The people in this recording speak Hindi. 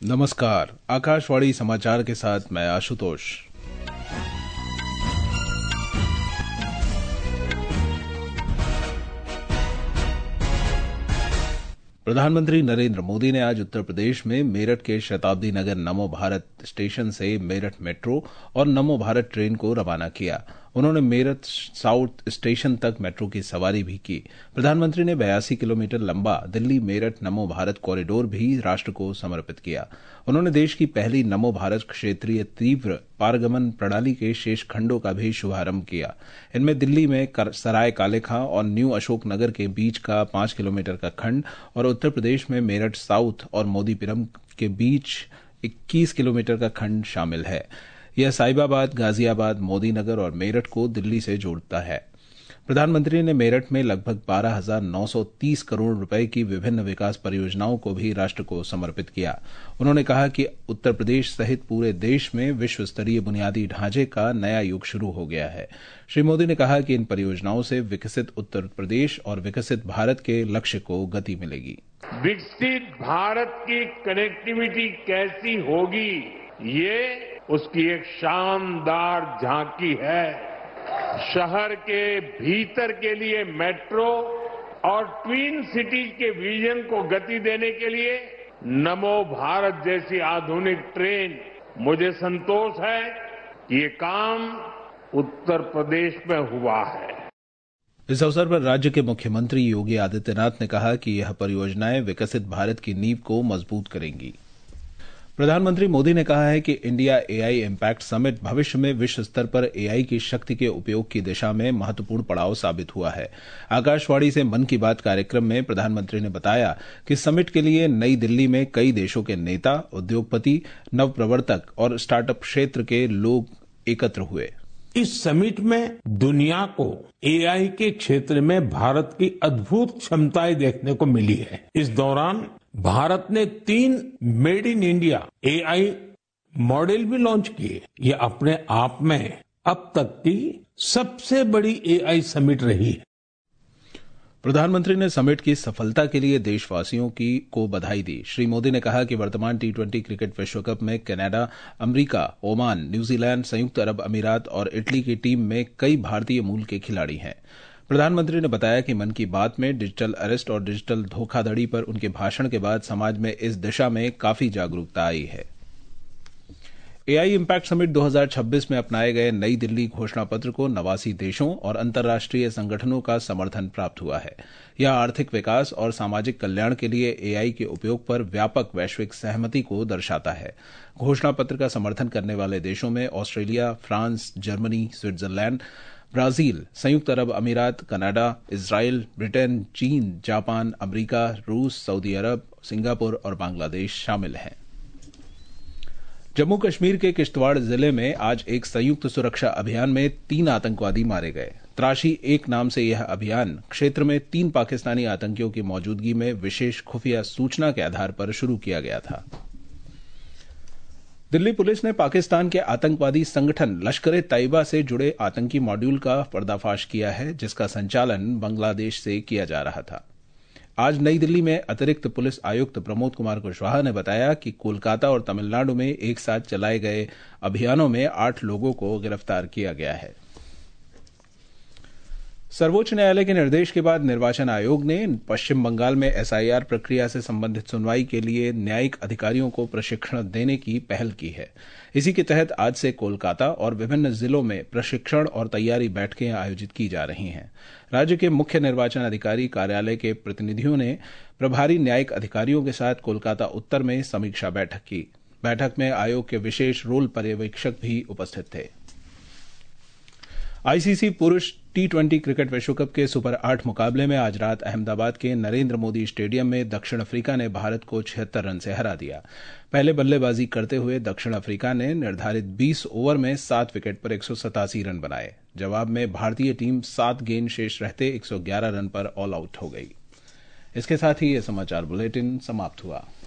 नमस्कार। आकाशवाणी समाचार के साथ मैं आशुतोष। प्रधानमंत्री नरेंद्र मोदी ने आज उत्तर प्रदेश में मेरठ के शताब्दी नगर नमो भारत स्टेशन से मेरठ मेट्रो और नमो भारत ट्रेन को रवाना किया। उन्होंने मेरठ साउथ स्टेशन तक मेट्रो की सवारी भी की। प्रधानमंत्री ने 82 किलोमीटर लंबा दिल्ली मेरठ नमो भारत कॉरिडोर भी राष्ट्र को समर्पित किया। उन्होंने देश की पहली नमो भारत क्षेत्रीय तीव्र पारगमन प्रणाली के शेष खंडों का भी शुभारंभ किया। इनमें दिल्ली में सराय काले खां और न्यू अशोक नगर के बीच का 5 किलोमीटर का खंड और उत्तर प्रदेश में मेरठ साउथ और मोदीपुरम के बीच 21 किलोमीटर का खंड शामिल है। यह साहिबाबाद, गाजियाबाद, मोदीनगर और मेरठ को दिल्ली से जोड़ता है। प्रधानमंत्री ने मेरठ में लगभग 12,930 करोड़ रुपए की विभिन्न विकास परियोजनाओं को भी राष्ट्र को समर्पित किया। उन्होंने कहा कि उत्तर प्रदेश सहित पूरे देश में विश्व स्तरीय बुनियादी ढांचे का नया युग शुरू हो गया है। श्री मोदी ने कहा कि इन परियोजनाओं से विकसित उत्तर प्रदेश और विकसित भारत के लक्ष्य को गति मिलेगी। विकसित भारत की कनेक्टिविटी कैसी होगी, ये उसकी एक शानदार झांकी है। शहर के भीतर के लिए मेट्रो और ट्विन सिटीज के विजन को गति देने के लिए नमो भारत जैसी आधुनिक ट्रेन, मुझे संतोष है कि ये काम उत्तर प्रदेश में हुआ है। इस अवसर पर राज्य के मुख्यमंत्री योगी आदित्यनाथ ने कहा कि यह परियोजनाएं विकसित भारत की नींव को मजबूत करेंगी। प्रधानमंत्री मोदी ने कहा है कि इंडिया एआई इम्पैक्ट समिट भविष्य में विश्व स्तर पर एआई की शक्ति के उपयोग की दिशा में महत्वपूर्ण पड़ाव साबित हुआ है। आकाशवाणी से मन की बात कार्यक्रम में प्रधानमंत्री ने बताया कि समिट के लिए नई दिल्ली में कई देशों के नेता, उद्योगपति, नवप्रवर्तक और स्टार्टअप क्षेत्र के लोग एकत्र हुए। इस समिट में दुनिया को एआई के क्षेत्र में भारत की अद्भुत क्षमताएं देखने को मिली है। इस दौरान भारत ने 3 made in India AI model भी लॉन्च किए। ये अपने आप में अब तक की सबसे बड़ी एआई समिट रही है। प्रधानमंत्री ने समिट की सफलता के लिए देशवासियों को बधाई दी। श्री मोदी ने कहा कि वर्तमान टी20 क्रिकेट विश्व कप में कनाडा, अमेरिका, ओमान, न्यूजीलैंड, संयुक्त अरब अमीरात और इटली की टीम में कई भारतीय मूल के खिलाड़ी हैं। प्रधानमंत्री ने बताया कि मन की बात में डिजिटल अरेस्ट और डिजिटल धोखाधड़ी पर उनके भाषण के बाद समाज में इस दिशा में काफी जागरूकता आई है। एआई इम्पैक्ट समिट 2026 में अपनाए गए नई दिल्ली घोषणा पत्र को 89 देशों और अंतर्राष्ट्रीय संगठनों का समर्थन प्राप्त हुआ है। यह आर्थिक विकास और सामाजिक कल्याण के लिए एआई के उपयोग पर व्यापक वैश्विक सहमति को दर्शाता है। घोषणा पत्र का समर्थन करने वाले देशों में Australia, France, Germany, Switzerland, Brazil, संयुक्त अरब अमीरात, कनाडा, इजराइल, ब्रिटेन, चीन, जापान, अमेरिका, रूस, सऊदी अरब, सिंगापुर और बांग्लादेश शामिल हैं। जम्मू कश्मीर के किश्तवाड़ जिले में आज एक संयुक्त सुरक्षा अभियान में 3 आतंकवादी मारे गए। त्राशी एक नाम से यह अभियान क्षेत्र में 3 पाकिस्तानी आतंकियों की मौजूदगी में विशेष खुफिया सूचना के आधार पर शुरू किया गया था। दिल्ली पुलिस ने पाकिस्तान के आतंकवादी संगठन लश्कर-ए-तैयबा से जुड़े आतंकी मॉड्यूल का पर्दाफाश किया है, जिसका संचालन बांग्लादेश से किया जा रहा था। आज नई दिल्ली में अतिरिक्त पुलिस आयुक्त प्रमोद कुमार कुशवाहा ने बताया कि कोलकाता और तमिलनाडु में एक साथ चलाए गए अभियानों में 8 लोगों को गिरफ्तार किया गया है। सर्वोच्च न्यायालय के निर्देश के बाद निर्वाचन आयोग ने पश्चिम बंगाल में एसआईआर प्रक्रिया से संबंधित सुनवाई के लिए न्यायिक अधिकारियों को प्रशिक्षण देने की पहल की है। इसी के तहत आज से कोलकाता और विभिन्न जिलों में प्रशिक्षण और तैयारी बैठकें आयोजित की जा रही हैं। राज्य के मुख्य निर्वाचन अधिकारी कार्यालय के प्रतिनिधियों ने प्रभारी न्यायिक अधिकारियों के साथ कोलकाता उत्तर में समीक्षा बैठक की। बैठक में आयोग के विशेष रोल पर्यवेक्षक भी उपस्थित थे। आईसीसी पुरुष टी20 क्रिकेट विश्व कप के सुपर 8 मुकाबले में आज रात अहमदाबाद के नरेंद्र मोदी स्टेडियम में दक्षिण अफ्रीका ने भारत को 76 रन से हरा दिया। पहले बल्लेबाजी करते हुए दक्षिण अफ्रीका ने निर्धारित 20 ओवर में 7 विकेट पर 187 रन बनाए। जवाब में भारतीय टीम 7 गेंद शेष रहते 111 रन पर ऑल आउट हो गई। इसके साथ ही यह समाचार बुलेटिन समाप्त हुआ।